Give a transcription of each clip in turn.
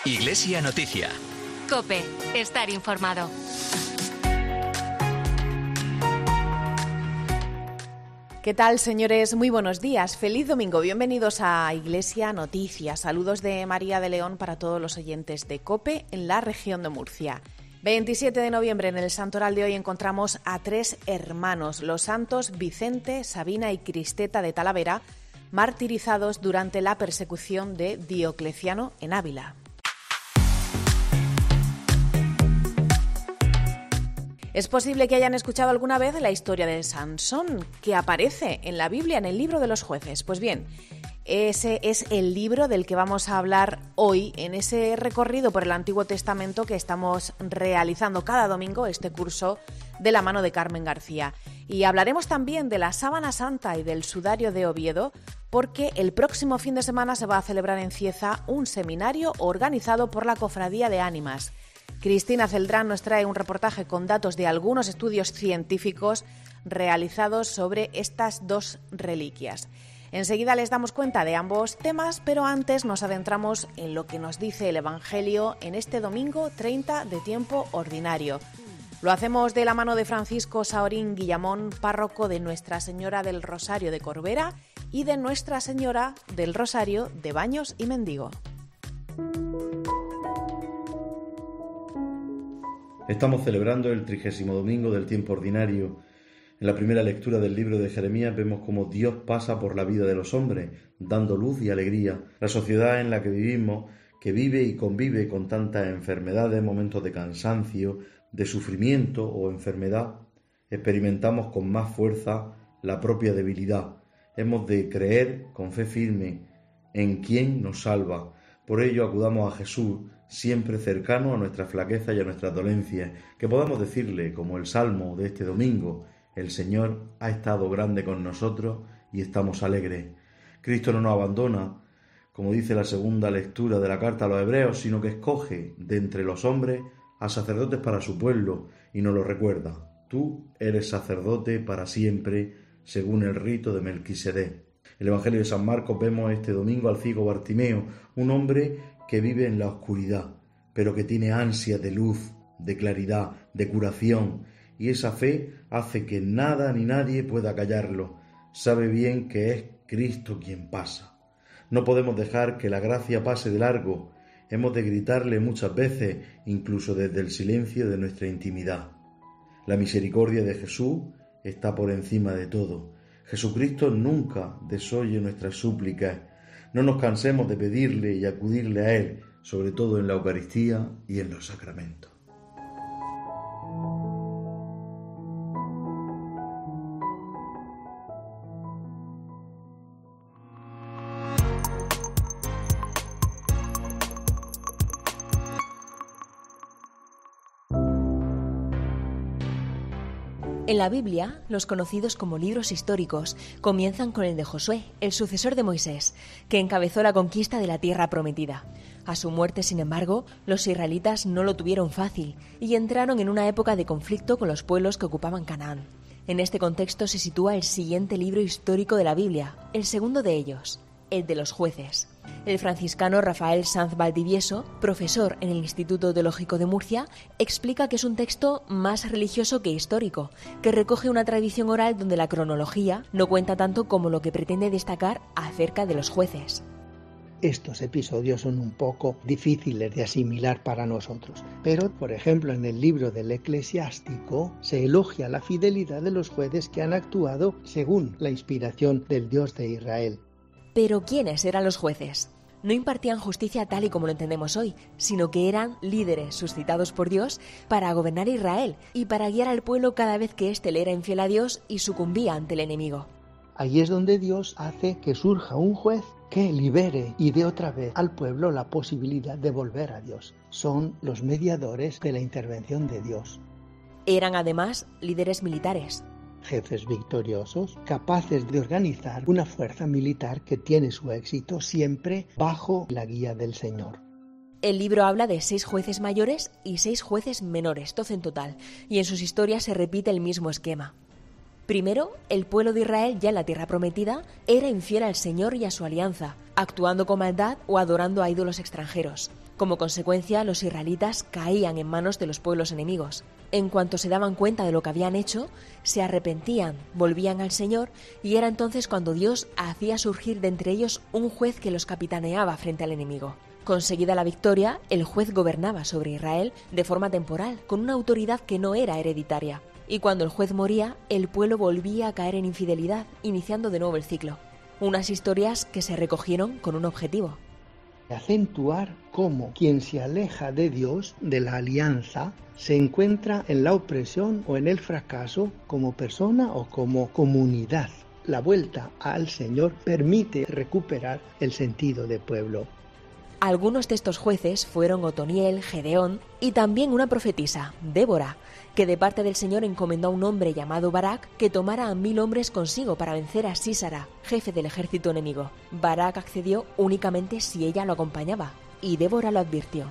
Iglesia Noticia. COPE. Estar informado. ¿Qué tal, señores? Muy buenos días. Feliz domingo. Bienvenidos a Iglesia Noticia. Saludos de María de León para todos los oyentes de COPE en la región de Murcia. 27 de noviembre, en el santoral de hoy encontramos a tres hermanos, los santos Vicente, Sabina y Cristeta de Talavera, martirizados durante la persecución de Diocleciano en Ávila. Es posible que hayan escuchado alguna vez la historia de Sansón, que aparece en la Biblia, en el libro de los jueces. Pues bien, ese es el libro del que vamos a hablar hoy en ese recorrido por el Antiguo Testamento que estamos realizando cada domingo, este curso de la mano de Carmen García. Y hablaremos también de la Sábana Santa y del Sudario de Oviedo, porque el próximo fin de semana se va a celebrar en Cieza un seminario organizado por la Cofradía de Ánimas. Cristina Celdrán nos trae un reportaje con datos de algunos estudios científicos realizados sobre estas dos reliquias. Enseguida les damos cuenta de ambos temas, pero antes nos adentramos en lo que nos dice el Evangelio en este domingo 30 de tiempo ordinario. Lo hacemos de la mano de Francisco Saorín Guillamón, párroco de Nuestra Señora del Rosario de Corbera y de Nuestra Señora del Rosario de Baños y Mendigo. Estamos celebrando el 30º domingo del tiempo ordinario. En la primera lectura del libro de Jeremías vemos cómo Dios pasa por la vida de los hombres, dando luz y alegría. La sociedad en la que vivimos, que vive y convive con tantas enfermedades, momentos de cansancio, de sufrimiento o enfermedad, experimentamos con más fuerza la propia debilidad. Hemos de creer con fe firme en quien nos salva. Por ello acudamos a Jesús, siempre cercano a nuestra flaqueza y a nuestras dolencias, que podamos decirle, como el Salmo de este domingo: el Señor ha estado grande con nosotros y estamos alegres. Cristo no nos abandona, como dice la segunda lectura de la carta a los Hebreos, sino que escoge de entre los hombres a sacerdotes para su pueblo y nos lo recuerda: tú eres sacerdote para siempre, según el rito de Melquisedec. En el Evangelio de San Marcos vemos este domingo al ciego Bartimeo, un hombre que vive en la oscuridad, pero que tiene ansia de luz, de claridad, de curación, y esa fe hace que nada ni nadie pueda callarlo. Sabe bien que es Cristo quien pasa. No podemos dejar que la gracia pase de largo. Hemos de gritarle muchas veces, incluso desde el silencio de nuestra intimidad. La misericordia de Jesús está por encima de todo. Jesucristo nunca desoye nuestras súplicas. No nos cansemos de pedirle y acudirle a Él, sobre todo en la Eucaristía y en los sacramentos. En la Biblia, los conocidos como libros históricos comienzan con el de Josué, el sucesor de Moisés, que encabezó la conquista de la tierra prometida. A su muerte, sin embargo, los israelitas no lo tuvieron fácil y entraron en una época de conflicto con los pueblos que ocupaban Canaán. En este contexto se sitúa el siguiente libro histórico de la Biblia, el segundo de ellos, el de los jueces. El franciscano Rafael Sanz Valdivieso, profesor en el Instituto Teológico de Murcia, explica que es un texto más religioso que histórico, que recoge una tradición oral donde la cronología no cuenta tanto como lo que pretende destacar acerca de los jueces. Estos episodios son un poco difíciles de asimilar para nosotros, pero, por ejemplo, en el libro del Eclesiástico se elogia la fidelidad de los jueces que han actuado según la inspiración del Dios de Israel. Pero ¿quiénes eran los jueces? No impartían justicia tal y como lo entendemos hoy, sino que eran líderes suscitados por Dios para gobernar Israel y para guiar al pueblo cada vez que éste le era infiel a Dios y sucumbía ante el enemigo. Ahí es donde Dios hace que surja un juez que libere y dé otra vez al pueblo la posibilidad de volver a Dios. Son los mediadores de la intervención de Dios. Eran además líderes militares. Jefes victoriosos, capaces de organizar una fuerza militar que tiene su éxito siempre bajo la guía del Señor. El libro habla de 6 jueces mayores y 6 jueces menores, 12 en total, y en sus historias se repite el mismo esquema. Primero, el pueblo de Israel, ya en la tierra prometida, era infiel al Señor y a su alianza, actuando con maldad o adorando a ídolos extranjeros. Como consecuencia, los israelitas caían en manos de los pueblos enemigos. En cuanto se daban cuenta de lo que habían hecho, se arrepentían, volvían al Señor, y era entonces cuando Dios hacía surgir de entre ellos un juez que los capitaneaba frente al enemigo. Conseguida la victoria, el juez gobernaba sobre Israel de forma temporal, con una autoridad que no era hereditaria. Y cuando el juez moría, el pueblo volvía a caer en infidelidad, iniciando de nuevo el ciclo. Unas historias que se recogieron con un objetivo: acentuar cómo quien se aleja de Dios, de la alianza, se encuentra en la opresión o en el fracaso como persona o como comunidad. La vuelta al Señor permite recuperar el sentido de pueblo. Algunos de estos jueces fueron Otoniel, Gedeón y también una profetisa, Débora, que de parte del Señor encomendó a un hombre llamado Barak que tomara a 1000 hombres consigo para vencer a Sísara, jefe del ejército enemigo. Barak accedió únicamente si ella lo acompañaba, y Débora lo advirtió.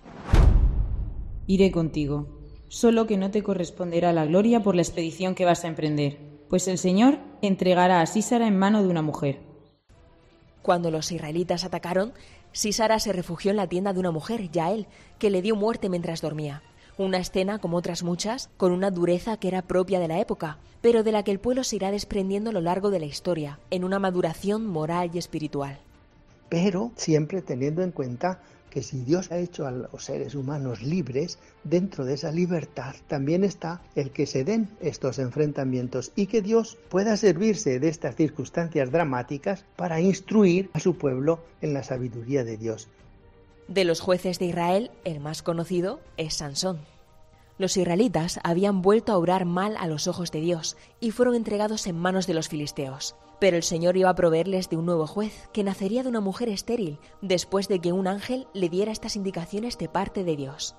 Iré contigo, solo que no te corresponderá la gloria por la expedición que vas a emprender, pues el Señor entregará a Sísara en mano de una mujer. Cuando los israelitas atacaron, Sísara se refugió en la tienda de una mujer, Yael, que le dio muerte mientras dormía. Una escena, como otras muchas, con una dureza que era propia de la época, pero de la que el pueblo se irá desprendiendo a lo largo de la historia, en una maduración moral y espiritual. Pero siempre teniendo en cuenta que si Dios ha hecho a los seres humanos libres, dentro de esa libertad también está el que se den estos enfrentamientos y que Dios pueda servirse de estas circunstancias dramáticas para instruir a su pueblo en la sabiduría de Dios. De los jueces de Israel, el más conocido es Sansón. Los israelitas habían vuelto a obrar mal a los ojos de Dios y fueron entregados en manos de los filisteos. Pero el Señor iba a proveerles de un nuevo juez que nacería de una mujer estéril, después de que un ángel le diera estas indicaciones de parte de Dios.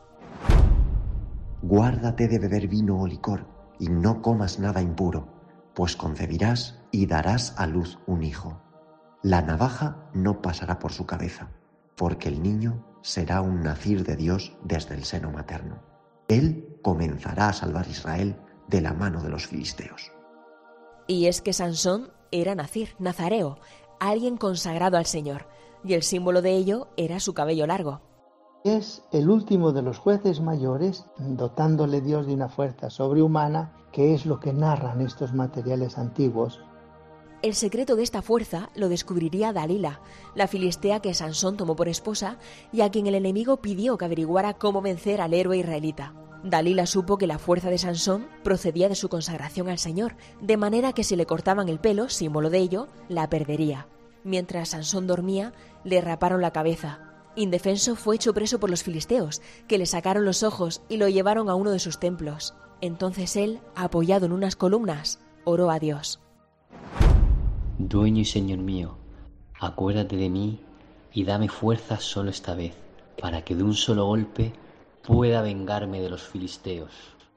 Guárdate de beber vino o licor, y no comas nada impuro, pues concebirás y darás a luz un hijo. La navaja no pasará por su cabeza, porque el niño será un nacir de Dios desde el seno materno. Él comenzará a salvar a Israel de la mano de los filisteos. Y es que Sansón era Nazir, nazareo, alguien consagrado al Señor, y el símbolo de ello era su cabello largo. Es el último de los jueces mayores, dotándole Dios de una fuerza sobrehumana, que es lo que narran estos materiales antiguos. El secreto de esta fuerza lo descubriría Dalila, la filistea que Sansón tomó por esposa y a quien el enemigo pidió que averiguara cómo vencer al héroe israelita. Dalila supo que la fuerza de Sansón procedía de su consagración al Señor, de manera que si le cortaban el pelo, símbolo de ello, la perdería. Mientras Sansón dormía, le raparon la cabeza. Indefenso fue hecho preso por los filisteos, que le sacaron los ojos y lo llevaron a uno de sus templos. Entonces él, apoyado en unas columnas, oró a Dios. Dueño y Señor mío, acuérdate de mí y dame fuerzas solo esta vez, para que de un solo golpe pueda vengarme de los filisteos.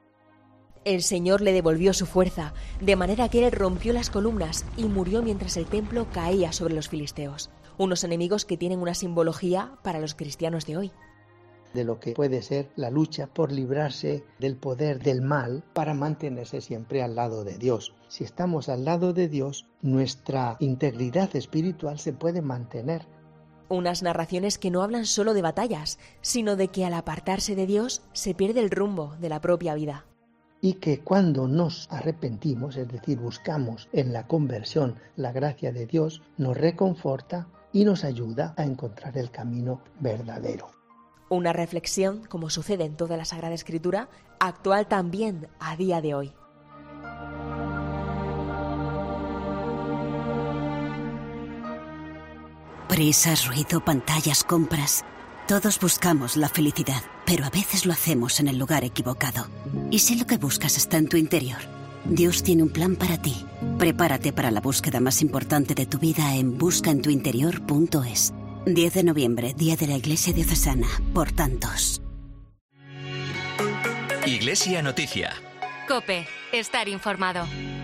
El Señor le devolvió su fuerza, de manera que él rompió las columnas y murió mientras el templo caía sobre los filisteos, unos enemigos que tienen una simbología para los cristianos de hoy. De lo que puede ser la lucha por librarse del poder del mal para mantenerse siempre al lado de Dios. Si estamos al lado de Dios, nuestra integridad espiritual se puede mantener. Unas narraciones que no hablan solo de batallas, sino de que al apartarse de Dios se pierde el rumbo de la propia vida. Y que cuando nos arrepentimos, es decir, buscamos en la conversión la gracia de Dios, nos reconforta y nos ayuda a encontrar el camino verdadero. Una reflexión, como sucede en toda la Sagrada Escritura, actual también a día de hoy. Prisas, ruido, pantallas, compras. Todos buscamos la felicidad, pero a veces lo hacemos en el lugar equivocado. ¿Y si lo que buscas está en tu interior? Dios tiene un plan para ti. Prepárate para la búsqueda más importante de tu vida en buscaentuinterior.es. 10 de noviembre, Día de la Iglesia Diocesana, por tantos. Iglesia Noticia. COPE, estar informado.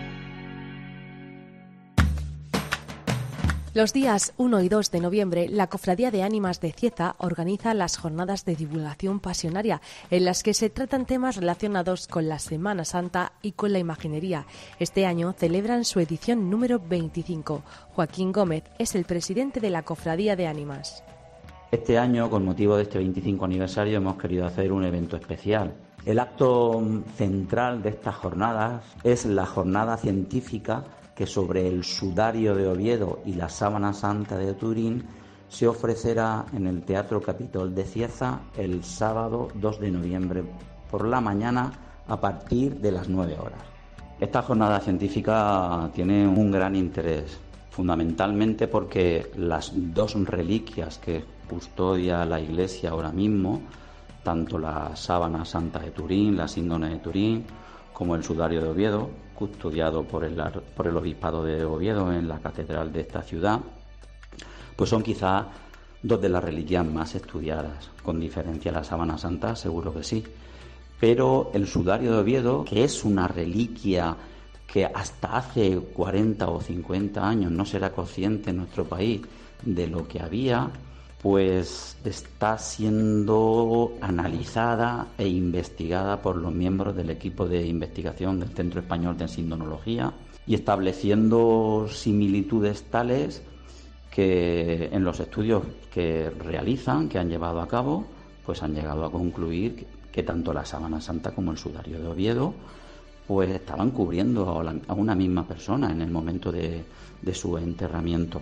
Los días 1 y 2 de noviembre, la Cofradía de Ánimas de Cieza organiza las jornadas de divulgación pasionaria, en las que se tratan temas relacionados con la Semana Santa y con la imaginería. Este año celebran su edición número 25. Joaquín Gómez es el presidente de la Cofradía de Ánimas. Este año, con motivo de este 25 aniversario, hemos querido hacer un evento especial. El acto central de estas jornadas es la jornada científica que sobre el sudario de Oviedo y la sábana santa de Turín se ofrecerá en el Teatro Capitol de Cieza el sábado 2 de noviembre por la mañana a partir de las 9 horas. Esta jornada científica tiene un gran interés, fundamentalmente porque las dos reliquias que custodia la Iglesia ahora mismo, tanto la sábana santa de Turín, la síndone de Turín, como el sudario de Oviedo, custodiado por el obispado de Oviedo en la catedral de esta ciudad, pues son quizá dos de las reliquias más estudiadas. Con diferencia la sábana santa, seguro que sí. Pero el sudario de Oviedo, que es una reliquia que hasta hace 40 o 50 años no se era consciente en nuestro país de lo que había, pues está siendo analizada e investigada por los miembros del equipo de investigación del Centro Español de Sindonología y estableciendo similitudes tales que en los estudios que realizan, que han llevado a cabo, pues han llegado a concluir que tanto la sábana santa como el sudario de Oviedo pues estaban cubriendo a una misma persona en el momento de su enterramiento.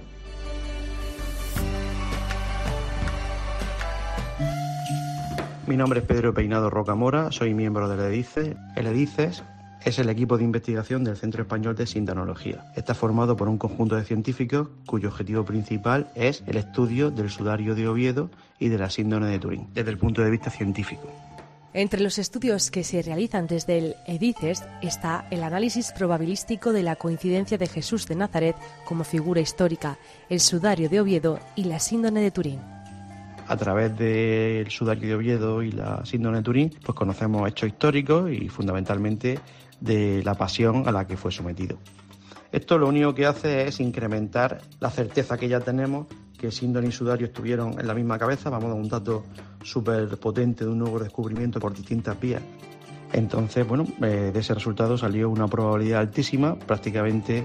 Mi nombre es Pedro Peinado Rocamora, soy miembro del EDICES. El EDICES es el equipo de investigación del Centro Español de Sindonología. Está formado por un conjunto de científicos cuyo objetivo principal es el estudio del sudario de Oviedo y de la síndone de Turín, desde el punto de vista científico. Entre los estudios que se realizan desde el EDICES está el análisis probabilístico de la coincidencia de Jesús de Nazaret como figura histórica, el sudario de Oviedo y la síndone de Turín. A través del sudario de Oviedo y la síndone de Turín, pues conocemos hechos históricos y fundamentalmente de la pasión a la que fue sometido. Esto lo único que hace es incrementar la certeza que ya tenemos que síndone y sudario estuvieron en la misma cabeza. Vamos a dar un dato súper potente de un nuevo descubrimiento por distintas vías. Entonces, de ese resultado salió una probabilidad altísima, prácticamente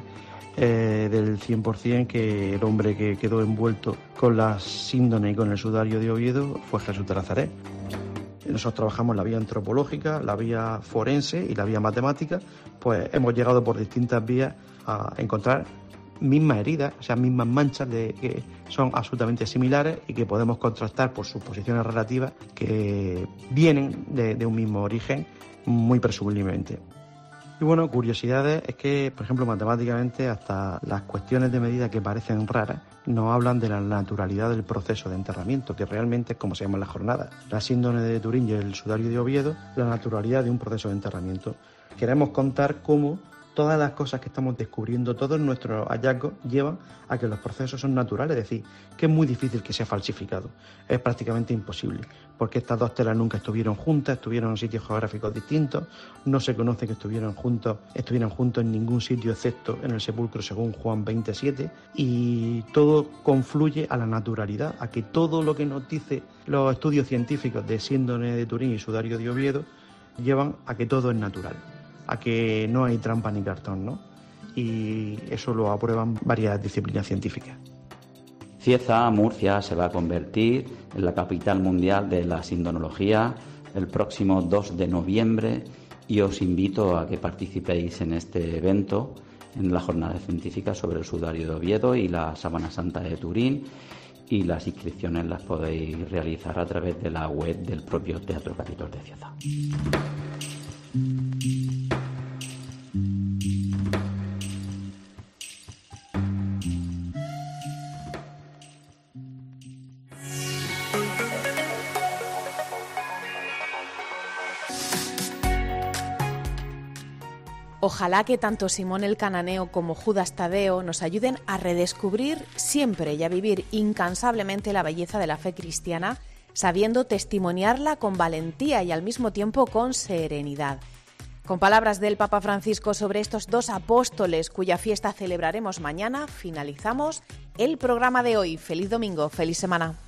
del 100%, que el hombre que quedó envuelto con la síndone y con el sudario de Oviedo fue Jesús de Nazaret. Nosotros trabajamos la vía antropológica, la vía forense y la vía matemática, pues hemos llegado por distintas vías a encontrar mismas heridas, o sea, mismas manchas que son absolutamente similares y que podemos contrastar por sus posiciones relativas que vienen de un mismo origen, muy presumiblemente. Y curiosidades es que, por ejemplo, matemáticamente hasta las cuestiones de medida que parecen raras nos hablan de la naturalidad del proceso de enterramiento, que realmente es como se llama en la jornada. La síndone de Turín y el sudario de Oviedo, la naturalidad de un proceso de enterramiento. Queremos contar cómo todas las cosas que estamos descubriendo, todos nuestros hallazgos llevan a que los procesos son naturales, es decir, que es muy difícil que sea falsificado, es prácticamente imposible, porque estas dos telas nunca estuvieron juntas, estuvieron en sitios geográficos distintos, no se conoce que estuvieran juntos en ningún sitio excepto en el sepulcro según Juan 27, y todo confluye a la naturalidad, a que todo lo que nos dice los estudios científicos de síndone de Turín y sudario de Oviedo llevan a que todo es natural, a que no hay trampa ni cartón, ¿no? Y eso lo aprueban varias disciplinas científicas. Cieza, Murcia, se va a convertir en la capital mundial de la sindonología el próximo 2 de noviembre y os invito a que participéis en este evento, en la jornada científica sobre el sudario de Oviedo y la sábana santa de Turín, y las inscripciones las podéis realizar a través de la web del propio Teatro Capitol de Cieza. Ojalá que tanto Simón el Cananeo como Judas Tadeo nos ayuden a redescubrir siempre y a vivir incansablemente la belleza de la fe cristiana, sabiendo testimoniarla con valentía y al mismo tiempo con serenidad. Con palabras del Papa Francisco sobre estos dos apóstoles cuya fiesta celebraremos mañana, finalizamos el programa de hoy. Feliz domingo, feliz semana.